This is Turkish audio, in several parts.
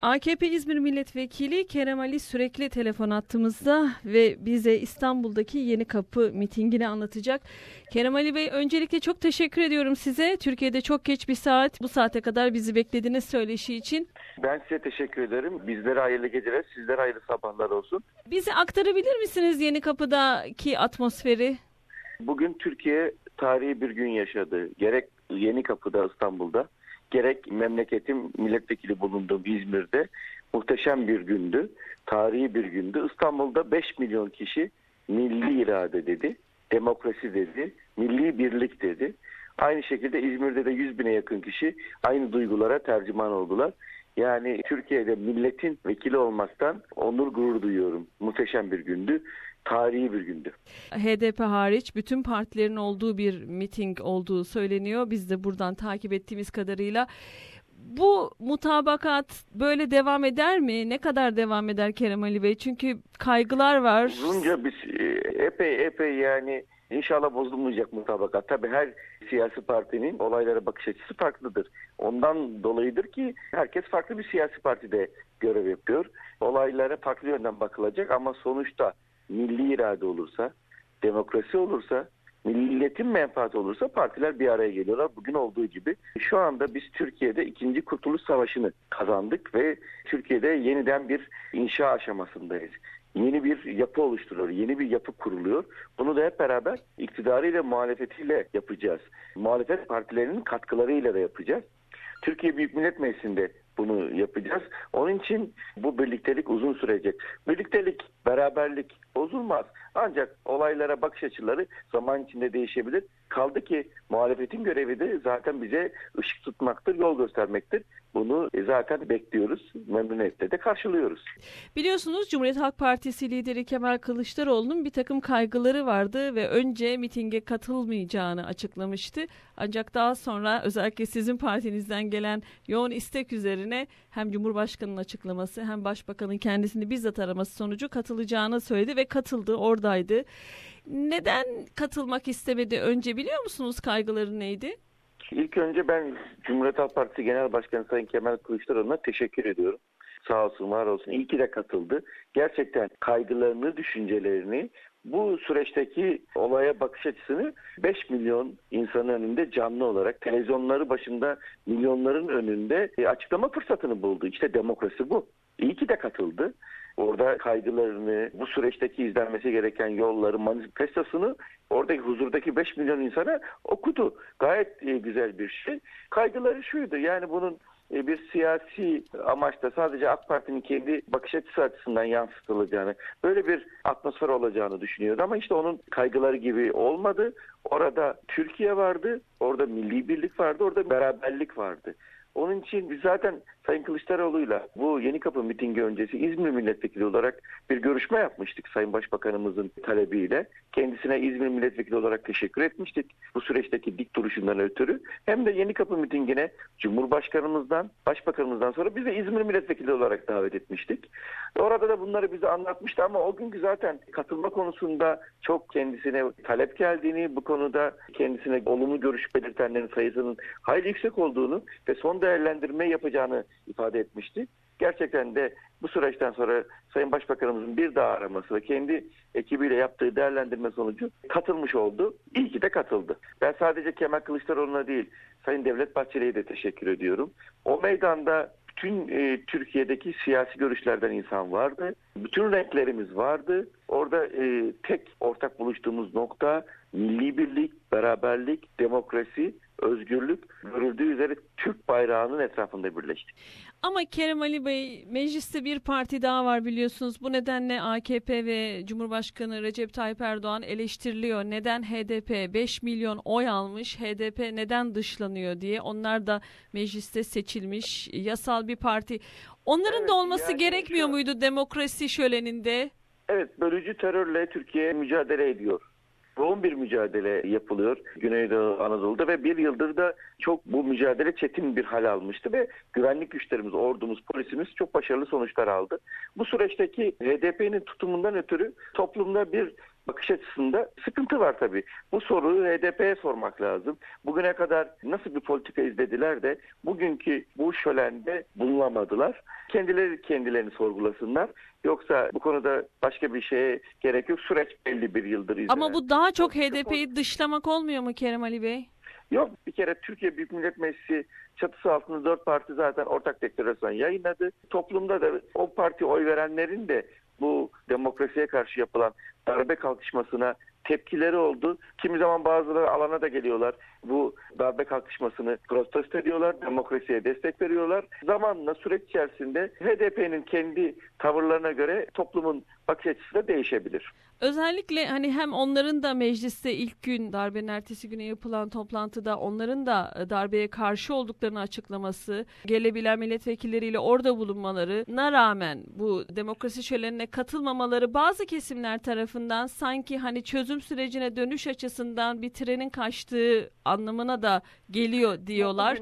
AKP İzmir Milletvekili Kerem Ali Sürekli telefon attığımızda ve bize İstanbul'daki Yenikapı mitingini anlatacak. Kerem Ali Bey, öncelikle çok teşekkür ediyorum size. Türkiye'de çok geç bir saat, bu saate kadar bizi beklediğiniz söyleşi için. Ben size teşekkür ederim. Bizlere hayırlı geceler, sizlere hayırlı sabahlar olsun. Bize aktarabilir misiniz Yenikapı'daki atmosferi? Bugün Türkiye tarihi bir gün yaşadı. Gerek Yenikapı'da, İstanbul'da, gerek memleketim milletvekili bulunduğum İzmir'de muhteşem bir gündü. Tarihi bir gündü. İstanbul'da 5 milyon kişi milli irade dedi, demokrasi dedi, milli birlik dedi. Aynı şekilde İzmir'de de 100 bine yakın kişi aynı duygulara tercüman oldular. Yani Türkiye'de milletin vekili olmaktan onur gurur duyuyorum. Muhteşem bir gündü. Tarihi bir gündü. HDP hariç bütün partilerin olduğu bir miting olduğu söyleniyor. Biz de buradan takip ettiğimiz kadarıyla. Bu mutabakat böyle devam eder mi? Ne kadar devam eder Kerem Ali Bey? Çünkü kaygılar var. Uzunca biz epey yani inşallah bozulmayacak mutabakat. Tabii her siyasi partinin olaylara bakış açısı farklıdır. Ondan dolayıdır ki herkes farklı bir siyasi partide görev yapıyor. Olaylara farklı yönden bakılacak ama sonuçta milli irade olursa, demokrasi olursa, milletin menfaati olursa partiler bir araya geliyorlar. Bugün olduğu gibi. Şu anda biz Türkiye'de 2. Kurtuluş Savaşı'nı kazandık ve Türkiye'de yeniden bir inşa aşamasındayız. Yeni bir yapı oluşturuyor, yeni bir yapı kuruluyor. Bunu da hep beraber iktidarıyla, muhalefetiyle yapacağız. Muhalefet partilerinin katkılarıyla da yapacağız. Türkiye Büyük Millet Meclisi'nde bunu yapacağız. Onun için bu birliktelik uzun sürecek. Birliktelik, beraberlik bozulmaz. Ancak olaylara bakış açıları zaman içinde değişebilir. Kaldı ki muhalefetin görevi de zaten bize ışık tutmaktır, yol göstermektir. Bunu zaten bekliyoruz. Memnuniyetle de karşılıyoruz. Biliyorsunuz Cumhuriyet Halk Partisi lideri Kemal Kılıçdaroğlu'nun bir takım kaygıları vardı ve önce mitinge katılmayacağını açıklamıştı. Ancak daha sonra özellikle sizin partinizden gelen yoğun istek üzerine hem Cumhurbaşkanı'nın açıklaması hem Başbakan'ın kendisini bizzat araması sonucu katılacağını söyledi ve katıldı, oradaydı. Neden katılmak istemedi önce, biliyor musunuz kaygıları neydi? İlk önce ben Cumhuriyet Halk Partisi Genel Başkanı Sayın Kemal Kılıçdaroğlu'na teşekkür ediyorum. Sağ olsun, var olsun. İyi ki de katıldı. Gerçekten kaygılarını, düşüncelerini, bu süreçteki olaya bakış açısını 5 milyon insanın önünde canlı olarak, televizyonları başında milyonların önünde açıklama fırsatını buldu. İşte demokrasi bu. İyi ki de katıldı. Orada kaygılarını, bu süreçteki izlenmesi gereken yolları, manifestosunu oradaki huzurdaki 5 milyon insana okudu. Gayet güzel bir şey. Kaygıları şuydu, yani bunun bir siyasi amaçla sadece AK Parti'nin kendi bakış açısı açısından yansıtılacağını, böyle bir atmosfer olacağını düşünüyordu. Ama işte onun kaygıları gibi olmadı. Orada Türkiye vardı, orada milli birlik vardı, orada beraberlik vardı. Onun için biz zaten Sayın Kılıçdaroğlu'yla bu Yenikapı mitingi öncesi İzmir milletvekili olarak bir görüşme yapmıştık Sayın Başbakanımızın talebiyle. Kendisine İzmir milletvekili olarak teşekkür etmiştik bu süreçteki dik duruşundan ötürü. Hem de Yenikapı mitingine Cumhurbaşkanımızdan, Başbakanımızdan sonra biz de İzmir milletvekili olarak davet etmiştik. Orada da bunları bize anlatmıştı ama o günkü zaten katılma konusunda çok kendisine talep geldiğini, bu konuda kendisine olumlu görüş belirtenlerin sayısının hayli yüksek olduğunu ve son değerlendirme yapacağını ifade etmişti. Gerçekten de bu süreçten sonra Sayın Başbakanımızın bir daha araması ve kendi ekibiyle yaptığı değerlendirme sonucu katılmış oldu. İyi ki de katıldı. Ben sadece Kemal Kılıçdaroğlu'na değil, Sayın Devlet Bahçeli'ye de teşekkür ediyorum. O meydanda bütün Türkiye'deki siyasi görüşlerden insan vardı. Bütün renklerimiz vardı. Orada tek ortak buluştuğumuz nokta milli birlik, beraberlik, demokrasi, özgürlük, görüldüğü üzere Türk bayrağının etrafında birleştik. Ama Kerem Ali Bey, mecliste bir parti daha var biliyorsunuz. Bu nedenle AKP ve Cumhurbaşkanı Recep Tayyip Erdoğan eleştiriliyor. Neden HDP 5 milyon oy almış, HDP neden dışlanıyor diye. Onlar da mecliste seçilmiş yasal bir parti. Onların da olması gerekmiyor muydu demokrasi şöleninde? Evet, bölücü terörle Türkiye mücadele ediyor. Yoğun bir mücadele yapılıyor Güneydoğu Anadolu'da ve bir yıldır da çok bu mücadele çetin bir hal almıştı ve güvenlik güçlerimiz, ordumuz, polisimiz çok başarılı sonuçlar aldı. Bu süreçteki HDP'nin tutumundan ötürü toplumda bir bakış açısında sıkıntı var tabii. Bu soruyu HDP'ye sormak lazım. Bugüne kadar nasıl bir politika izlediler de bugünkü bu şölende bulunamadılar. Kendilerini sorgulasınlar. Yoksa bu konuda başka bir şeye gerek yok. Süreç belli bir yıldır izlenen. Ama bu daha çok HDP'yi dışlamak olmuyor mu Kerem Ali Bey? Yok, bir kere Türkiye Büyük Millet Meclisi çatısı altında 4 parti zaten ortak deklarasyon yayınladı. Toplumda da o parti oy verenlerin de bu demokrasiye karşı yapılan darbe kalkışmasına tepkileri oldu. Kimi zaman bazıları alana da geliyorlar. Bu darbe kalkışmasını protesto ediyorlar. Demokrasiye destek veriyorlar. Zamanla süreç içerisinde HDP'nin kendi tavırlarına göre toplumun bakış açısı da değişebilir. Özellikle hani hem onların da mecliste ilk gün darbenin ertesi güne yapılan toplantıda onların da darbeye karşı olduklarını açıklaması, gelebilen milletvekilleriyle orada bulunmalarına rağmen bu demokrasi şölenine katılmamaları bazı kesimler tarafından sanki hani çözüm sürecine dönüş açısından bir trenin kaçtığı anlamına da geliyor diyorlar.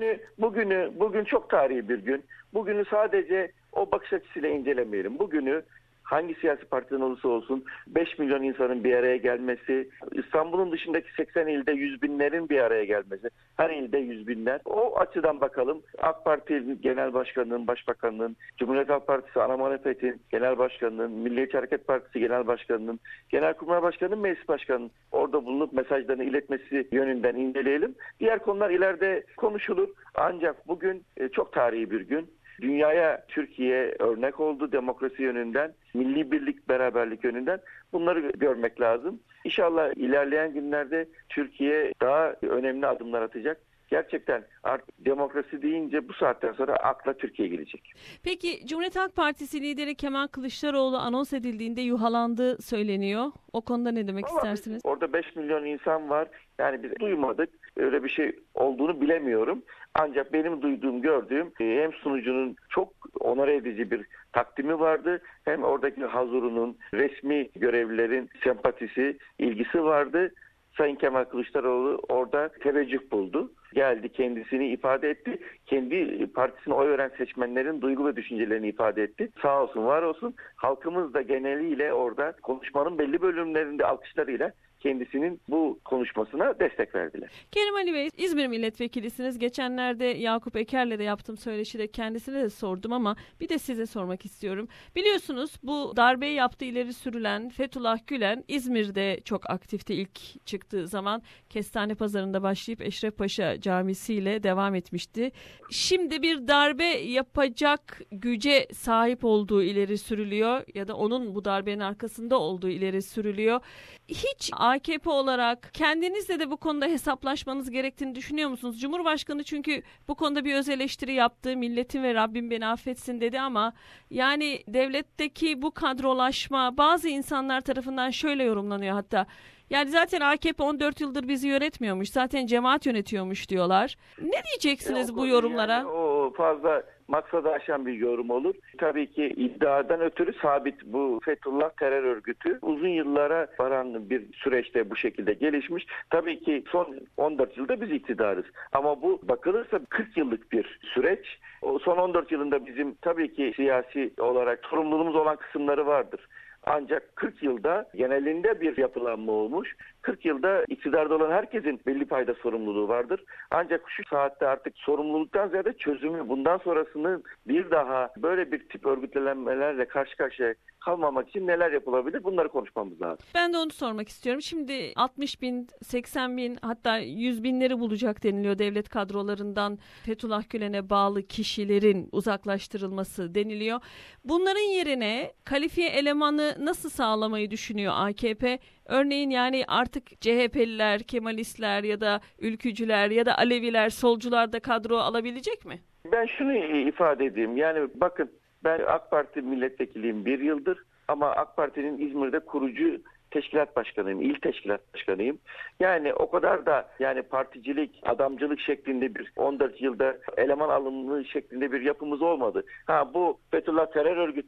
Bugün çok tarihi bir gün. Bugünü sadece o bakış açısıyla incelemeyelim. Bugünü hangi siyasi partiden olursa olsun 5 milyon insanın bir araya gelmesi, İstanbul'un dışındaki 80 ilde 100 binlerin bir araya gelmesi, her ilde 100 binler. O açıdan bakalım. AK Parti Genel Başkanı'nın, Başbakanı'nın, Cumhuriyet Halk Partisi Ana Muhalefet'in Genel Başkanı'nın, Milliyetçi Hareket Partisi Genel Başkanı'nın, Genelkurmay Başkanı'nın, Meclis Başkanı'nın orada bulunup mesajlarını iletmesi yönünden inceleyelim. Diğer konular ileride konuşulur. Ancak bugün çok tarihi bir gün. Dünyaya Türkiye örnek oldu demokrasi yönünden, milli birlik, beraberlik yönünden. Bunları görmek lazım. İnşallah ilerleyen günlerde Türkiye daha önemli adımlar atacak. Gerçekten artık demokrasi deyince bu saatten sonra akla Türkiye gelecek. Peki Cumhuriyet Halk Partisi lideri Kemal Kılıçdaroğlu anons edildiğinde yuhalandığı söyleniyor. O konuda ne demek istersiniz? Orada 5 milyon insan var. Yani biz duymadık. Öyle bir şey olduğunu bilemiyorum. Ancak benim duyduğum, gördüğüm hem sunucunun çok onore edici bir takdimi vardı. Hem oradaki hazurunun, resmi görevlilerin sempatisi, ilgisi vardı. Sayın Kemal Kılıçdaroğlu orada teveccüh buldu. Geldi, kendisini ifade etti. Kendi partisine oy veren seçmenlerin duygu ve düşüncelerini ifade etti. Sağ olsun, var olsun. Halkımız da geneliyle orada konuşmanın belli bölümlerinde alkışlarıyla kendisinin bu konuşmasına destek verdiler. Kerem Ali Bey, İzmir milletvekilisiniz. Geçenlerde Yakup Eker'le de yaptığım söyleşide kendisine de sordum ama bir de size sormak istiyorum. Biliyorsunuz bu darbeyi yaptığı ileri sürülen Fethullah Gülen İzmir'de çok aktifti ilk çıktığı zaman. Kestane Pazarı'nda başlayıp Eşrefpaşa Camisi ile devam etmişti. Şimdi bir darbe yapacak güce sahip olduğu ileri sürülüyor ya da onun bu darbenin arkasında olduğu ileri sürülüyor. Hiç AKP olarak kendinizle de bu konuda hesaplaşmanız gerektiğini düşünüyor musunuz? Cumhurbaşkanı çünkü bu konuda bir öz eleştiri yaptı. Milletim ve Rabbim beni affetsin dedi ama yani devletteki bu kadrolaşma bazı insanlar tarafından şöyle yorumlanıyor hatta. Yani zaten AKP 14 yıldır bizi yönetmiyormuş. Zaten cemaat yönetiyormuş diyorlar. Ne diyeceksiniz bu yorumlara? Yani o fazla maksadı aşan bir yorum olur. Tabii ki iddiadan ötürü sabit bu Fethullah terör örgütü uzun yıllara varan bir süreçte bu şekilde gelişmiş. Tabii ki son 14 yılda biz iktidarız. Ama bu bakılırsa 40 yıllık bir süreç. O son 14 yılında bizim tabii ki siyasi olarak sorumluluğumuz olan kısımları vardır. Ancak 40 yılda genelinde bir yapılanma olmuş. 40 yılda iktidarda olan herkesin belli payda sorumluluğu vardır. Ancak şu saatte artık sorumluluktan ziyade çözümü, bundan sonrasını bir daha böyle bir tip örgütlenmelerle karşı karşıya kalmamak için neler yapılabilir? Bunları konuşmamız lazım. Ben de onu sormak istiyorum. Şimdi 60 bin, 80 bin hatta 100 binleri bulacak deniliyor devlet kadrolarından Fethullah Gülen'e bağlı kişilerin uzaklaştırılması deniliyor. Bunların yerine kalifiye elemanı nasıl sağlamayı düşünüyor AKP? Örneğin yani artık CHP'liler, Kemalistler ya da ülkücüler ya da Aleviler, solcular da kadro alabilecek mi? Ben şunu ifade edeyim. Yani bakın, ben AK Parti milletvekiliyim 1 yıldır ama AK Parti'nin İzmir'de kurucu teşkilat başkanıyım, il teşkilat başkanıyım. Yani o kadar da yani particilik, adamcılık şeklinde bir 14 yılda eleman alımı şeklinde bir yapımız olmadı. Bu Fethullah terör örgütü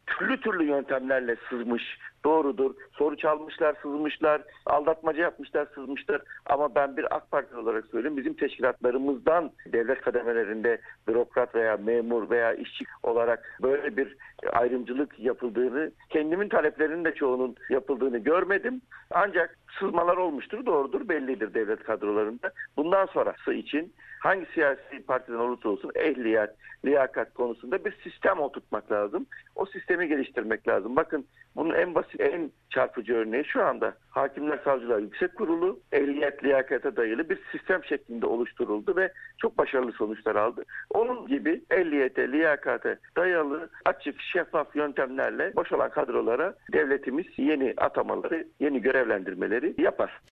türlü türlü yöntemlerle sızmış. Doğrudur. Soru çalmışlar, sızmışlar, aldatmaca yapmışlar, sızmışlar. Ama ben bir AK Parti olarak söyleyeyim. Bizim teşkilatlarımızdan devlet kademelerinde bürokrat veya memur veya işçi olarak böyle bir ayrımcılık yapıldığını, kendimin taleplerinin de çoğunun yapıldığını görmedim. Ancak sızmalar olmuştur, doğrudur, bellidir devlet kadrolarında. Bundan sonrası için hangi siyasi partiden olursa olsun ehliyet, liyakat konusunda bir sistem oturtmak lazım. O sistemi geliştirmek lazım. Bakın bunun en basit, en çarpıcı örneği şu anda Hakimler Savcılar Yüksek Kurulu ehliyet, liyakata dayalı bir sistem şeklinde oluşturuldu ve çok başarılı sonuçlar aldı. Onun gibi ehliyete, liyakate dayalı açık, şeffaf yöntemlerle boşalan kadrolara devletimiz yeni atamaları, yeni görevlendirmeleri yapar.